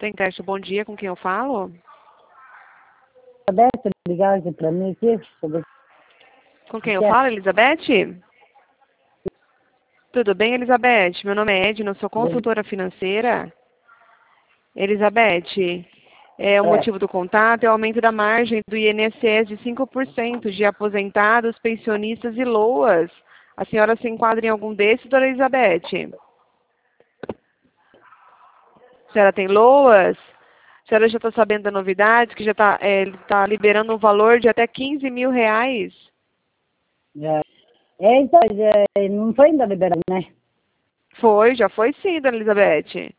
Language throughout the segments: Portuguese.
Centeste, bom dia, com quem eu falo? Elizabeth, ligar aqui para mim aqui. Com quem eu falo, Elizabeth? Tudo bem, Elizabeth? Meu nome é Edna, eu sou consultora financeira. Elizabeth, o motivo do contato é o aumento da margem do INSS de 5% de aposentados, pensionistas e LOAS. A senhora se enquadra em algum desses, dona Elizabeth? A senhora tem LOAS? A senhora já está sabendo da novidade, que já está liberando um valor de até R$ 15.000? Então, não foi ainda liberado, né? Já foi sim, dona Elizabeth.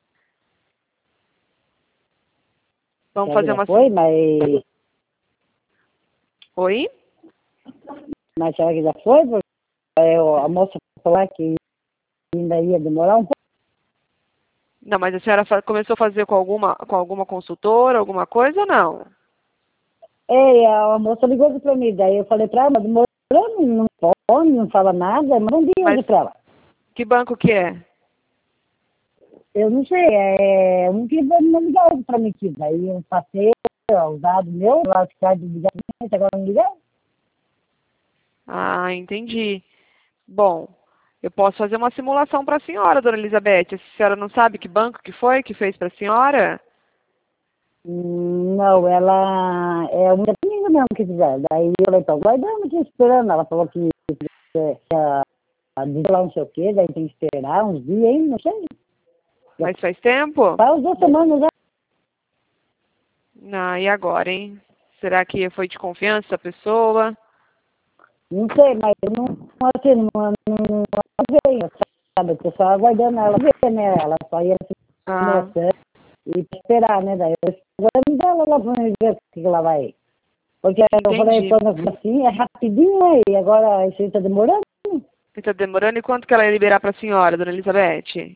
Vamos fazer uma... Foi, mas... Oi? Mas será que já foi? Porque a moça falou que ainda ia demorar um pouco. Não, mas a senhora começou a fazer com alguma consultora, alguma coisa ou não? A moça ligou para mim, daí eu falei para ela, mas demorando, não pode, não fala nada, mas um dia hoje para ela. Que banco que é? Eu não sei, um que não ligou para mim aqui, daí eu passei os dados meus, lá ficar de ligar, agora não ligaram. Ah, entendi. Bom, eu posso fazer uma simulação para a senhora, dona Elizabeth. A senhora não sabe que banco que foi que fez para a senhora? Não, ela é uma amiga mesmo que fizer. Daí eu falei, tô guardando aqui, esperando. Ela falou que ia dizer lá não sei o quê, daí tem que esperar uns dias, hein? Não sei. Mas faz tempo? Faz 2 semanas já. Ah, e agora, hein? Será que foi de confiança a pessoa? Não sei, mas não, assim, não veio, sabe? O pessoal aguardando ela ver, né? Ela só ia se mostrando e esperar, né? Daí eu aguardando ela lá pra ver o que ela vai. Porque eu falei, assim, é rapidinho, né? E agora isso aí tá demorando. Está demorando. E quanto que ela ia liberar para a senhora, dona Elizabeth?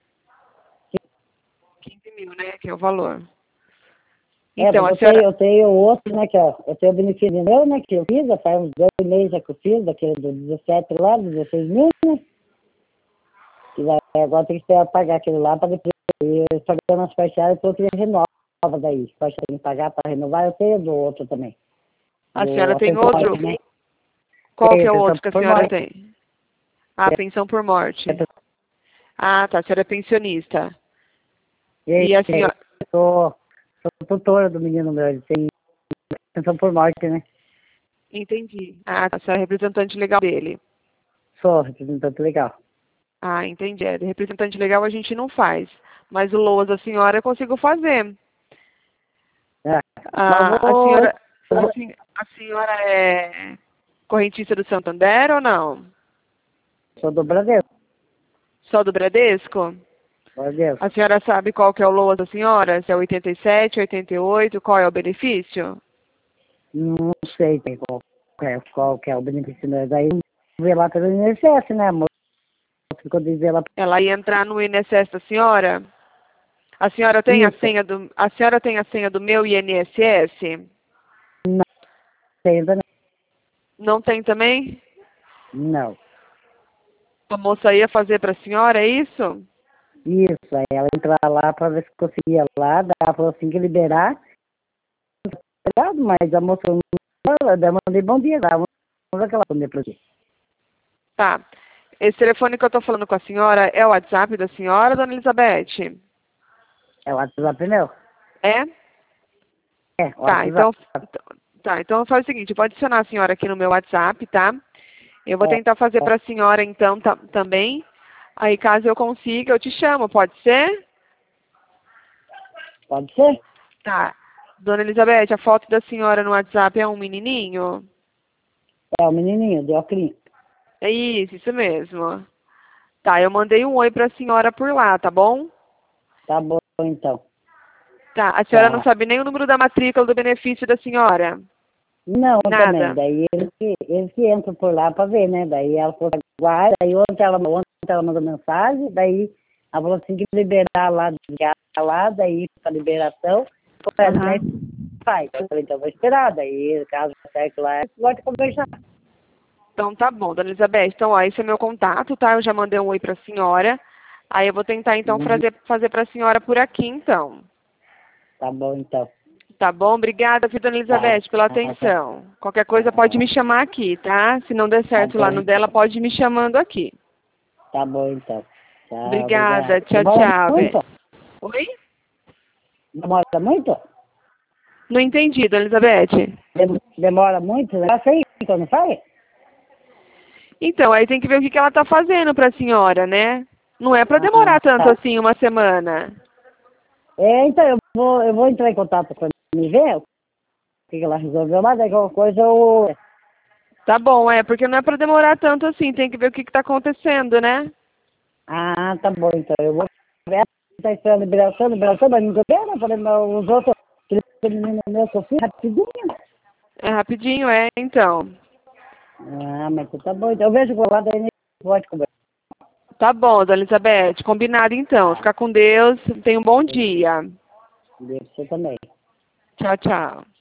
15.000, né? Que é o valor. Então, a senhora... eu tenho outro, né, eu tenho o benefício meu, né, que eu fiz, já faz uns 2 meses já que eu fiz, daquele do 17 lá, 16 mil, né, que agora tem que esperar pagar aquele lá para depois, eu pagando as parcelas, depois eu renova daí, pode ter que pagar para renovar, eu tenho do outro também. A senhora tem outro? Né? Qual que é o outro que a senhora tem? Ah, pensão por morte. Ah, tá, a senhora é pensionista. E a senhora... Sou tutora do menino meu, ele tem pensão por morte, né? Entendi. Ah, a senhora é representante legal dele. Sou representante legal. Ah, entendi. De representante legal a gente não faz. Mas o LOAS da senhora eu consigo fazer. A senhora é correntista do Santander ou não? Sou do Bradesco. Só do Bradesco? Bradesco. A senhora sabe qual que é o LOAS da senhora? Se é 87, 88, qual é o benefício? Não sei qual que é o benefício, né? Daí vê lá pelo INSS, né, amor? Ficou de ver lá. Ela ia entrar no INSS da senhora? A senhora tem a senha do meu INSS? Não tem também. Não tem também? Não. A moça ia fazer para a senhora, é isso? Isso, aí ela entrar lá para ver se conseguia lá, daí ela falou assim que liberar, mas a moça não, eu mandei bom dia lá, vamos ver o que ela responder para ti. Tá. Esse telefone que eu estou falando com a senhora é o WhatsApp da senhora, dona Elizabeth? É o WhatsApp meu? É? É, o WhatsApp. Então faz o seguinte, pode adicionar a senhora aqui no meu WhatsApp, tá? Eu vou tentar fazer para a senhora, então, também. Aí, caso eu consiga, eu te chamo, pode ser? Pode ser? Tá. Dona Elizabeth, a foto da senhora no WhatsApp é um menininho? É o menininho, de óculos. É isso mesmo. Tá, eu mandei um oi para a senhora por lá, tá bom? Tá bom, então. Tá, a senhora não sabe nem o número da matrícula do benefício da senhora? Não, Nada. Também. Daí eles que entram por lá para ver, né? Daí ela falou, guarda, daí ontem ela mandou mensagem, daí ela falou assim que liberar lá, daí para liberação, faz. Eu falei, então vou esperar, daí caso certo lá, pode conversar. Então tá bom, dona Elizabeth. Então, ó, esse é meu contato, tá? Eu já mandei um oi para a senhora. Aí eu vou tentar, então, fazer para a senhora por aqui, então. Tá bom, então. Tá bom? Obrigada, Dona Elizabeth, pela atenção. Qualquer coisa pode me chamar aqui, tá? Se não der certo lá no dela, pode ir me chamando aqui. Tá bom, então. Tchau, Obrigada. Tchau, Demora tchau. muito? Oi? Demora muito? Não entendi, Dona Elizabeth. Demora muito? Já sei, então não faz? Então, aí tem que ver o que ela tá fazendo pra senhora, né? Não é pra demorar tanto Tá. assim, uma semana. Então eu vou entrar em contato com ela e ver o que ela resolveu, mas daí qualquer coisa eu... Tá bom, porque não é pra demorar tanto assim, tem que ver o que tá acontecendo, né? Ah, tá bom, então eu vou ver. Tá esperando liberação, mas não tô vendo, falei, mas os outros, aquele menino meu que eu fiz, rapidinho. É rapidinho, então. Ah, mas tá bom, então eu vejo por lá, daí pode conversar. Tá bom, Dona Elizabeth, combinado então. Fica com Deus, tenha um bom dia. Deus, você também. Tchau, tchau.